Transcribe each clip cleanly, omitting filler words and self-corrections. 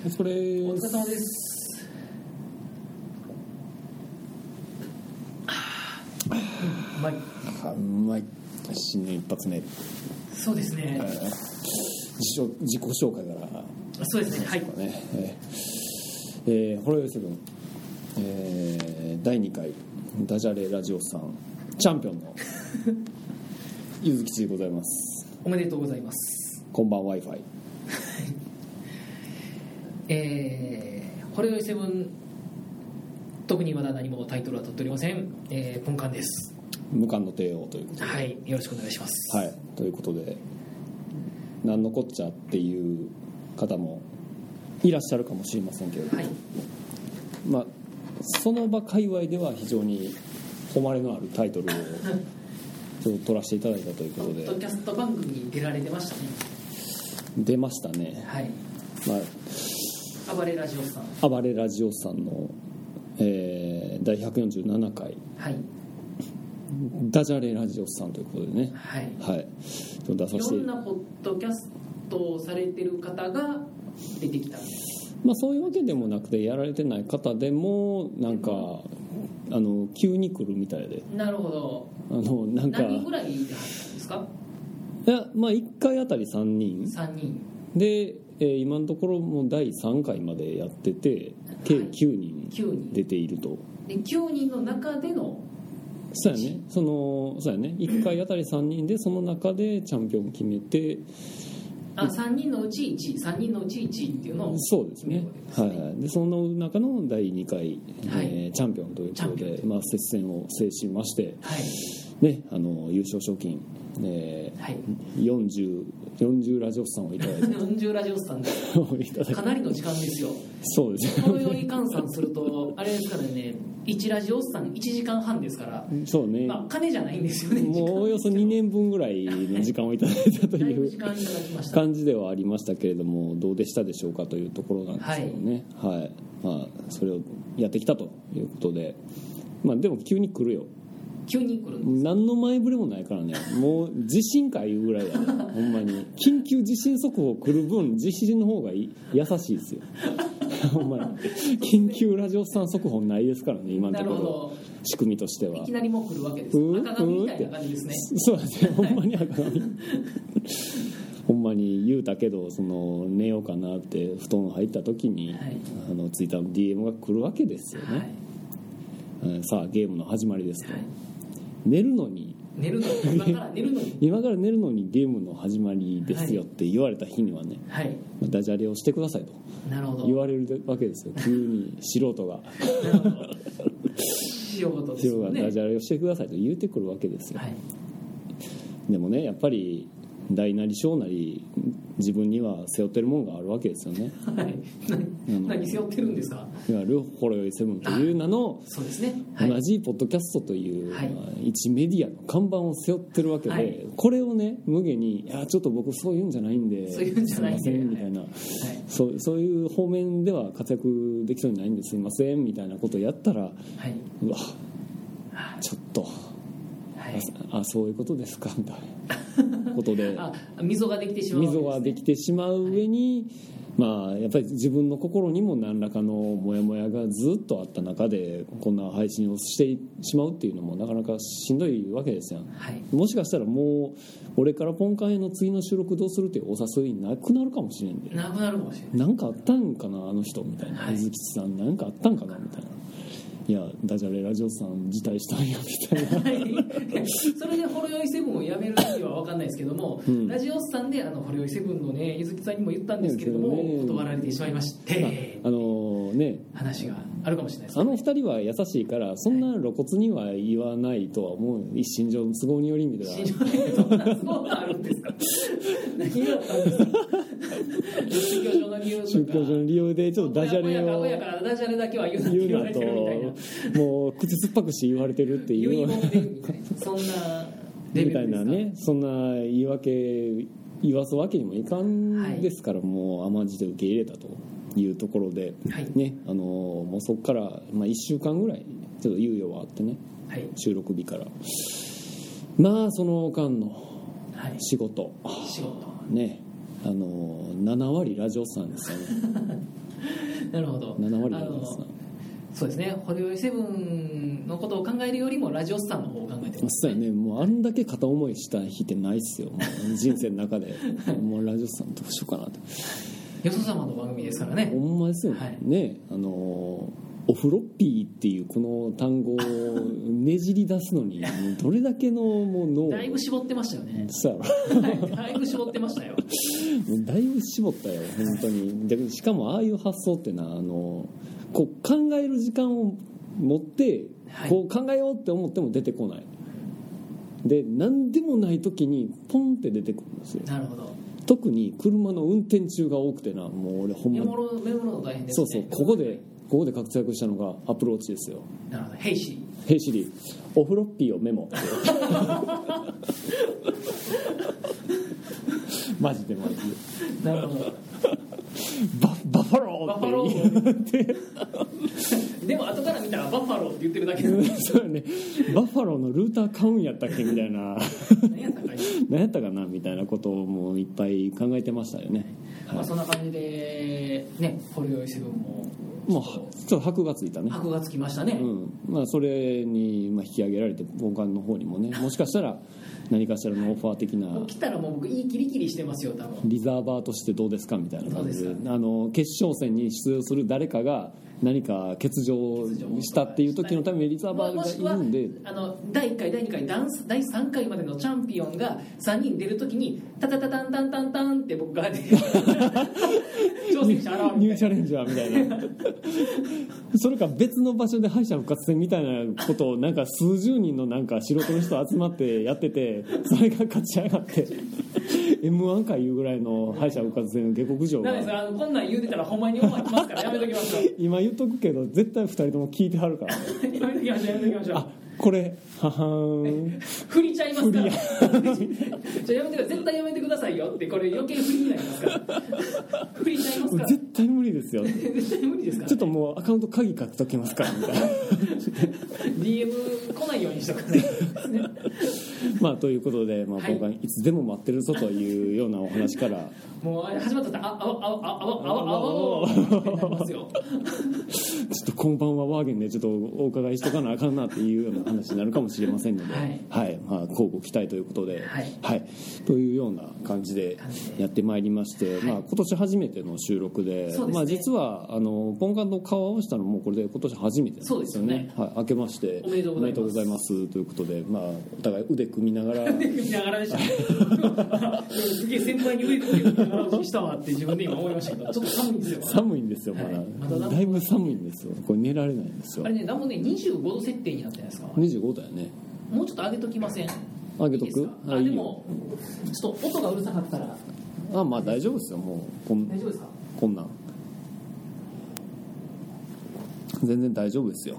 お疲れお疲れ様です。うまい。 うまい。新年一発目。 そうですね。 自己紹介からそうですね。はい。 ホロヨイセブン、第2回ダジャレラジオさんチャンピオンのゆずきちでございます。 おめでとうございます。 こんばん Wi-Fi。 ホロヨイセブン、特にまだ何もタイトルは取っておりません。ポンカンです。 無冠の帝王ということで、 はい、よろしくお願いします。 はい、ということで、なんのこっちゃっていう方もいらっしゃるかもしれませんけれど、 はい、 まあその場界隈では非常に誉れのあるタイトルをちょっと取らせていただいたということで、 ポッドキャスト番組に出られてましたね。 出ましたね。 はい。 まあ、 暴れラジオさん。 暴れラジオさんの、第147回、 はい、 ダジャレラジオさんということでね、 はい、 はい、ちょっと出させて、 いろんなポッドキャストをされてる方が出てきた。 まあ、そういうわけでもなくて、やられてない方でもなんか急に来るみたいで、 なるほど。 なんか何人ぐらいで入ったんですか？ いや、まあ、1回あたり3人 3人で、今のところも第3回までやってて、計9人出ていると。 で9人の中でのそうやね、そうやね、1回あたり3人で、その中でチャンピオン決めて、 3人のうち1位、3人のうち1位っていうのを、 そうですね、はい、でその中の第2回、 はい、 チャンピオンということで、まあ、接戦を制しまして、 はい、 ね、優勝賞金、はい、40ラジオスさんをいただいて 40ラジオスさんでかなりの時間ですよ。 そうですね、 このように換算するとあれですからね、1ラジオスさん1時間半ですから、 そうね、 まあ、金じゃないんですよね。 もうおよそ2年分ぐらいの時間をいただいたという感じではありましたけれども、どうでしたでしょうかというところなんですけどね、はい、はい、まあ、それをやってきたということで、まあ、でも急に来るよ。 急に来るんです。 何の前触れもないからね、もう地震かいうぐらいだねほんまに緊急地震速報来る分、地震の方が優しいですよほんまに緊急ラジオさん速報ないですからね、今のところ仕組みとしては。 いきなりもう来るわけです。赤紙みたいな感じですね。 そうですね、ほんまに赤紙ほんまに言うたけど、寝ようかなって布団入った時に、はい、ツイッターの DM が来るわけですよね、はい、さあゲームの始まりですと、はい、寝るのに今から寝るのにゲームの始まりですよって言われた日にはね、はい、ダジャレをしてくださいと言われるわけですよ、急に素人が素人ですよね、 ダジャレをしてくださいと言うてくるわけですよ、はい、でもね、やっぱり大なり小なり自分には背負ってるもんがあるわけですよね、 はい、何背負ってるんですか？ いわゆるホロヨイセブンという名の、 そうですね、はい、 同じポッドキャストという、 はい、 一メディアの看板を背負ってるわけで、はい、これをね、無下に、いやちょっと僕そういうんじゃないんで、すいませんみたいな、はい、そういう方面では活躍できそうにないんですいませんみたいなことをやったら、はい、うわちょっと、はい、そういうことですかみたいなことで溝ができてしまう上に、まあ、やっぱり自分の心にも何らかのモヤモヤがずっとあった中でこんな配信をしてしまうっていうのもなかなかしんどいわけですよ、はい、もしかしたらもう俺からポンカンへの次の収録どうするっていうお誘いなくなるかもしれんで、 なくなるかもしれない、 なんかあったんかなあの人みたいな、はい、水吉さんなんかあったんかなみたいな、いやダジャレラジオさん辞退したんやみたいな、 はい、それでホロヨイセブンをやめる意味は分かんないですけども、うん、ラジオさんでホロヨイセブンのね、ゆずきさんにも言ったんですけれども、断られてしまいまして、ね、話があるかもしれないですね。 二人は優しいからそんな露骨には言わないとは思う、一身上の都合によりみたいな、 心情にそんな都合があるんですか何があったんですか宗教上の理由でちょっとダジャレを親からダジャレだけは言うなって言われてるみたいな、 もう口酸っぱくして言われてるっていう遺言でみたいな、そんなレベルですかみたいなね、 そんな言い訳言わすわけにもいかんですから、はい、もう甘じて受け入れたというところで、はいね、もうそこから、1週間ぐらいちょっと猶予はあってね、はい、収録日からまあその間の仕事、ね、7割ラジオさんですよねなるほど。 7割なんですな。 そうですね、ホリオイセブンのことを考えるよりもラジオスさんの方を考えてます、 そうやね。もうあんだけ片思いした日ってないっすよ、もう人生の中でもうラジオさんどうしようかなと。 よそ様の番組ですからね。 ほんまですよね、はい、ね、オフロッピーっていうこの単語をねじり出すのにどれだけのものをだいぶ絞ってましたよね。 そうやろ、 はい、だいぶ絞ってましたよ。 もうだいぶ絞ったよ本当に。でしかもああいう発想ってな、こう考える時間を持ってこう考えようって思っても出てこないで、何でもない時にポンって出てくるんですよ。 なるほど。 特に車の運転中が多くてな、もう俺ほんまメモるの大変ですね。 そうそう、ここで活躍したのがアプローチですよ。 なるほど。ヘイシリヘイシリオフロッピーをメモマジでマジで。なるほど。 バファローって言ってでも後から見たらバッファローって言ってるだけでそうやね、バッファローのルーター買うんやったっけみたいな何やったかなみたいなことをもういっぱい考えてましたよね、 まあ、そんな感じでね、ホリオイセブンもちょっと箔がついたね。 箔がつきましたね、 まあ、それに引き上げられて本館の方にもね、もしかしたら何かしらのオファー的な、 もう来たらもう僕いいキリキリしてますよ多分。 リザーバーとしてどうですかみたいな感じで、決勝戦に出場する誰かが何か欠場したっていう時のためにリザーバーがいるんで、 第1回第2回第3回までのチャンピオンが3人出る時にタタタタンタンタンタンって僕が挑戦者現るニューチャレンジャーみたいなそれか別の場所で敗者復活戦みたいなことをなんか数十人のなんか素人の人集まってやってて、それが勝ち上がってM1 かいうぐらいの敗者復活戦の下克上がなんですこんなん言うてたらほんまにオファー来ますからやめときましょう今言っとくけど絶対2人とも聞いてはるから、ね、 やめときましょうやめときましょう。 あ、これははーん振りちゃいますからじゃやめてください、絶対やめてくださいよって、これ余計振りになりますから振りちゃいますから絶対無理ですよ絶対無理ですから、ね、 ちょっともうアカウント鍵書きときますからみたいな DM 来ないようにしとかねまあということで、まあ、今回いつでも待ってるぞというようなお話から、 もう始まったらあわってなりますよちょっと今晩はワーゲンでちょっとお伺いしとかなあかんなっていうような話になるかもしれませんので、はいまあ、交互期待ということで、はいというような感じでやってまいりまして、まあ、今年初めての収録で、まあ、実はポンカンと顔を合わせたのもこれで今年初めてなんですよね。はい、明けましておめでとうございますということで、まあ、お互い腕組みながら腕組みながらでしたすげえ先輩に腕組みながら打ちしたわって自分で今思いましたけど、ちょっと寒いんですよ。 寒いんですよ、まだだいぶ寒いんですよ。これ寝られないんですよ。 あれね、なんもね25度設定になってないですか。 25度やね。 もうちょっと上げときません？ 上げとく？ あ、でもちょっと音がうるさかったら、 まあ大丈夫ですよ。もう大丈夫ですか？ こんなん全然大丈夫ですよ。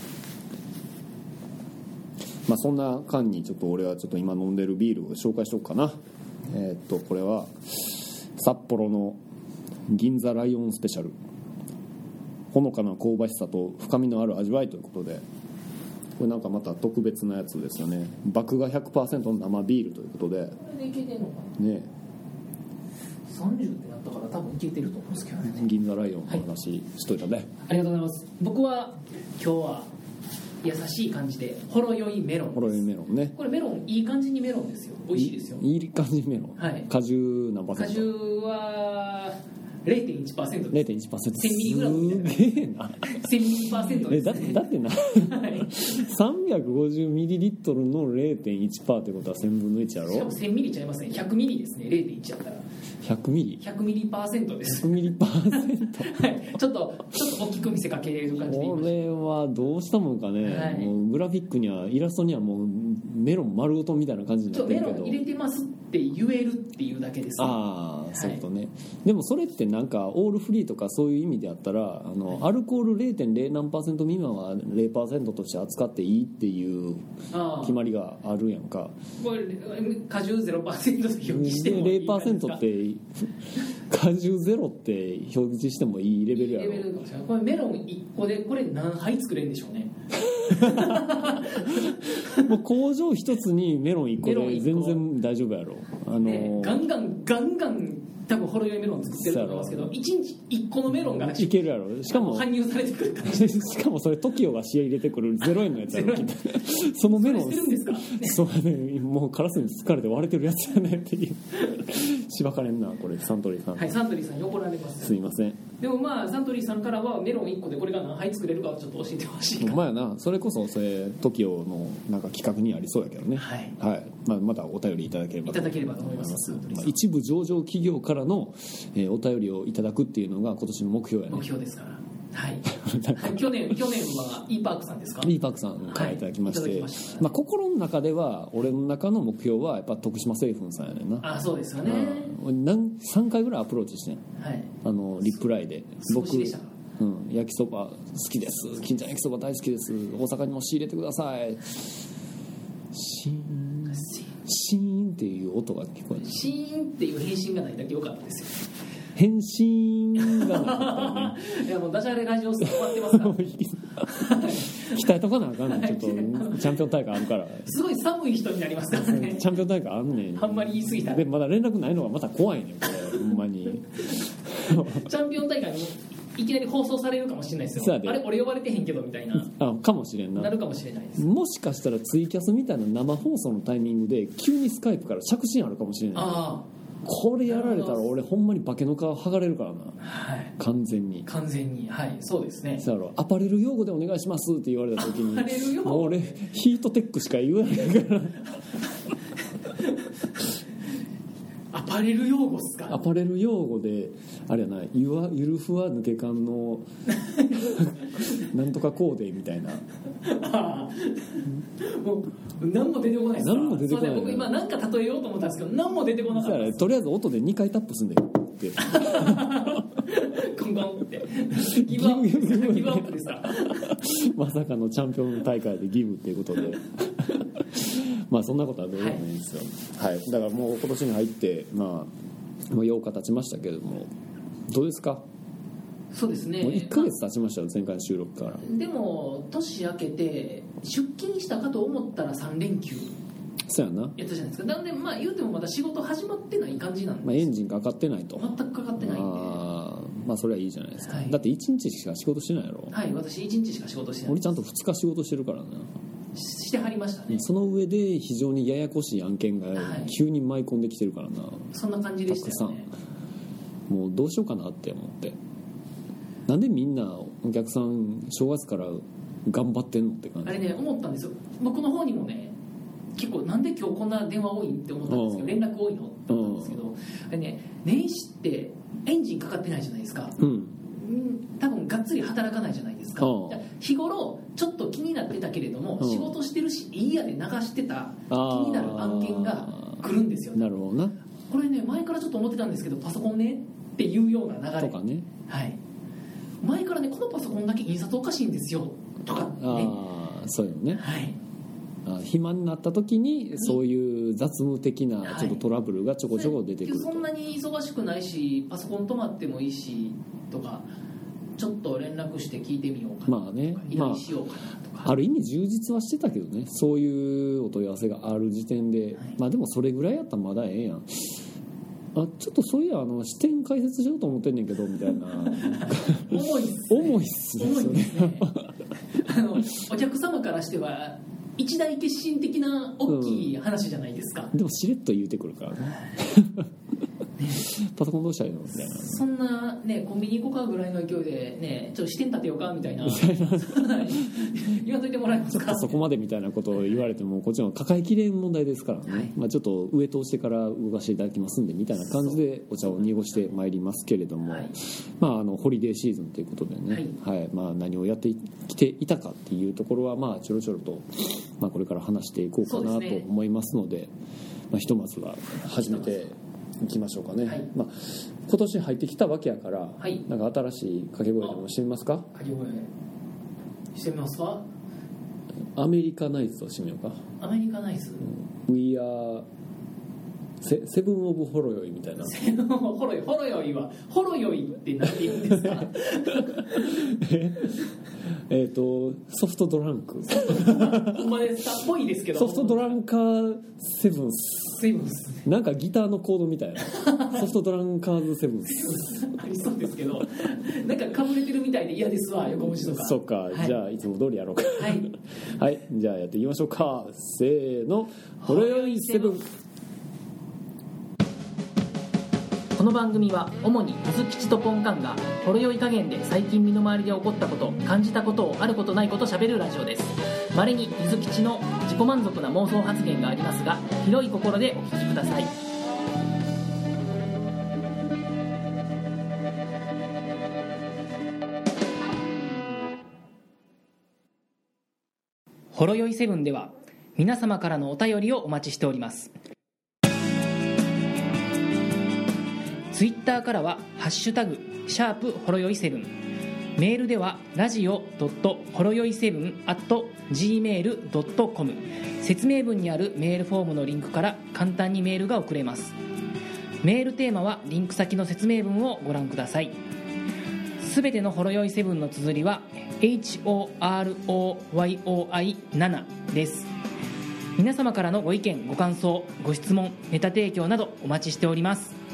まあそんな間にちょっと俺はちょっと今飲んでるビールを紹介しとくかな。これは札幌の銀座ライオンスペシャル、ほのかな香ばしさと深みのある味わいということで、これなんかまた特別なやつですよね。麦芽 100% の生ビールということで、 これでいけてんのかなね。30ってなったから多分いけてると思うんですけどね。 銀座ライオンの話しといたね、 ありがとうございます。僕は今日は優しい感じでほろ酔いメロン。 ほろ酔いメロンね。 これメロンいい感じにメロンですよ。美味しいですよ。 いい感じメロン、 はい、 果汁何%？ 果汁は 0.1% です。 0.1%。 1000mg すげえな。 1000mg です、ね、 だってな、はい、350ml の 0.1% ってことは1000分の1やろ。 しかも 1000ml ちゃいますね。100ml ですね。 0.1 やったら 100ml です。 100ml はい、ちょっと大きく見せかける感じで。 これはどうしたもんかね、はい、もうグラフィックにはイラストにはもうメロン丸ごとみたいな感じになってるけど、 メロン入れてますって言えるっていうだけです、ね、 ああ、そういうことね、はい、でもそれってなんかオールフリーとかそういう意味であったらアルコール 0.0 何%未満は 0% として扱っていいっていう決まりがあるやんか。 これ果汁 0% と表記してもいい感じですか。 0% って果汁0って表示してもいいレベルやろ。 これメロン1個でこれ何杯作れるんでしょうねもう工場一つにメロン1個で全然大丈夫やろ。 ね、ガンガン多分ほろ酔いメロン作ってると思いますけど、1日1個のメロンがいけるやろ。しかも搬入されてくる感じしかもそれ TOKIO が試合入れてくる0円のやつやろ。そのメロンそれしてるんですか、ね、 そうね、もうカラスに疲れて割れてるやつやねっていうしばかれんなこれ。サントリーさん、 はい、サントリーさんに怒られます。 すいません。 でもまあサントリーさんからはメロン1個でこれが何杯作れるかをちょっと教えてほしいか。 まあな、それこそそれ TOKIO のなんか企画にありそうやけどね。 はい、 はい、まあ、またお便りいただければと思います。まあ、一部上場企業からの、お便りをいただくっていうのが今年の目標やね。 目標ですからはい、去年は E パークさんですか。 E パークさんからいただきまして、まあ、心の中では俺の中の目標はやっぱ徳島製粉さんやねんな。 あ、そうですよね。 3回ぐらいアプローチしてん、はい、リプライで僕、焼きそば好きです、金ちゃん焼きそば大好きです、大阪にも仕入れてください、シーンっていう音が聞こえる。 シーンっていう返信がないだけ良かったですよ。 返信がなかったよね。 いやもうダジャレラジオス終わってますから鍛えとかなあかんねん。ちょっとチャンピオン大会あるからすごい寒い人になりますからね。 チャンピオン大会あんねん。 あんまり言い過ぎたでまだ連絡ないのがまた怖いねんこれほんまにチャンピオン大会にいきなり放送されるかもしれないですよ。あれ俺呼ばれてへんけどみたいな、 かもしれんな。 なるかもしれないです。 もしかしたらツイキャスみたいな生放送のタイミングで急にスカイプから着信あるかもしれない。 あ、 これやられたら俺ほんまに化けの皮剥がれるからな、 はい、 完全に、 はい、そうですね。 そうやろ、アパレル用語でお願いしますって言われた時にアパレル用語、 俺ヒートテックしか言わないからアパレル用語っすか。 アパレル用語であれやな、ゆるふわ抜け感のなんとかコーデみたいなもう何も出てこないですか。 何も出てこない。 僕今何か例えようと思ったんですけど何も出てこなかったです。 とりあえず音で2回タップすんだよってコンコンってギブアップですかまさかのチャンピオン大会でギブっていうことでまあそんなことはどうでもいいんですよ、はい、だからもう今年に入ってもう8日経ちましたけれどもどうですか。 そうですね、 もう1ヶ月経ちましたよ、前回の収録から。 でも年明けて出勤したかと思ったら3連休そうやなやったじゃないですか。なのでまあ言うてもまだ仕事始まってない感じなんで、 エンジンかかってないと。 全くかかってないんで、 まあそれはいいじゃないですか、 はい、 だって1日しか仕事してないやろ。 はい、私1日しか仕事してない。 俺ちゃんと2日仕事してるからな。 してはりましたね。 その上で非常にややこしい案件が急に舞い込んできてるからな、 そんな感じでしたよね。 もうどうしようかなって思って、なんでみんなお客さん正月から頑張ってんのって感じ。 あれね、思ったんですよ。僕の方にもね、結構なんで今日こんな電話多いって思ったんですけど、連絡多いのって思ったんですけど、あれね、年始ってエンジンかかってないじゃないですか、多分がっつり働かないじゃないですか。日頃ちょっと気になってたけれども、仕事してるしいいやで流してた気になる案件が来るんですよね。 なるほどな。 これね、前からちょっと思ってたんですけど、パソコンねっていうような流れとかね、 はい、前からね、このパソコンだけ印刷おかしいんですよとかね、 そういうのね、 はい、 暇になった時にそういう雑務的なちょっとトラブルがちょこちょこ出てくると、 そんなに忙しくないしパソコン止まってもいいしとか、ちょっと連絡して聞いてみようかなとか、依頼しようかなとか、 ある意味充実はしてたけどね、そういうお問い合わせがある時点で、でもそれぐらいやったらまだええやん。ちょっとそういや視点解説しようと思ってんねんけどみたいな重いっすねお客様からしては一大決心的な大きい話じゃないですか、 でもしれっと言うてくるからねパソコンどうしたらいいのみたいな、 そんなね、コンビニ行こうかぐらいの勢いでね、ちょっと視点立てようかみたいな言わんといてもらえますか。 そこまでみたいなことを言われてもこっちの抱えきれん問題ですからね、ちょっと上通してから動かしていただきますんでみたいな感じでお茶を濁してまいりますけれども、ホリデーシーズンということでね、何をやってきていたかっていうところはちょろちょろと、これから話していこうかなと思いますので、ひとまずは始めていきましょうかね、今年入ってきたわけやから、なんか新しい掛け声でもしてみますか。 掛け声してみますか。 アメリカナイズとしてみようか。 アメリカナイズ、 We are セブンオブホロヨイみたいな。 ホロヨイはホロヨイって何て言うんですか？ ソフトドランク。 ほんまですか？っぽいですけど。 ソフトドランカーセブンス。なんかギターのコードみたいな。ソフトドランカーズセブンス。 ありそうですけど、なんかかぶれてるみたいで嫌ですわ、横文字とか。 そっか、はい、じゃあいつも通りやろうか。はい、はい、じゃあやっていきましょうか。せーの、ほろよいセブン。 この番組は主に水吉とポンカンがほろ酔い加減で最近身の回りで起こったこと、感じたことをあることないこと喋るラジオです。稀に水吉の自己満足な妄想発言がありますが、広い心でお聞きください。ほろ酔いセブンでは皆様からのお便りをお待ちしております。ツイッターからはハッシュタグ#ほろよい7、メールではラジオほろよい7 @gmail.com、 説明文にあるメールフォームのリンクから簡単にメールが送れます。メールテーマはリンク先の説明文をご覧ください。すべてのほろよい7の綴りは HOROYOI7 です。皆様からのご意見ご感想ご質問ネタ提供などお待ちしております。